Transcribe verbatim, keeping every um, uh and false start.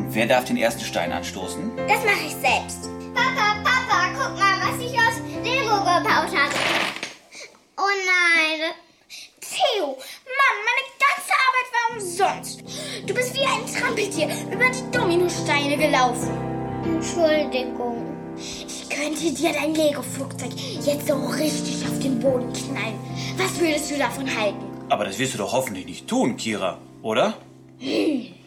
Wer darf den ersten Stein anstoßen? Das mache ich selbst. Papa, Papa, guck mal, was ich aus Lego gebaut habe. Oh nein. Theo, Mann, meine ganze Arbeit war umsonst. Du bist wie ein Trampeltier über die Dominosteine gelaufen. Entschuldigung. Ich könnte dir dein Lego-Flugzeug jetzt so richtig auf den Boden knallen. Was würdest du davon halten? Aber das wirst du doch hoffentlich nicht tun, Kira, oder? Hm.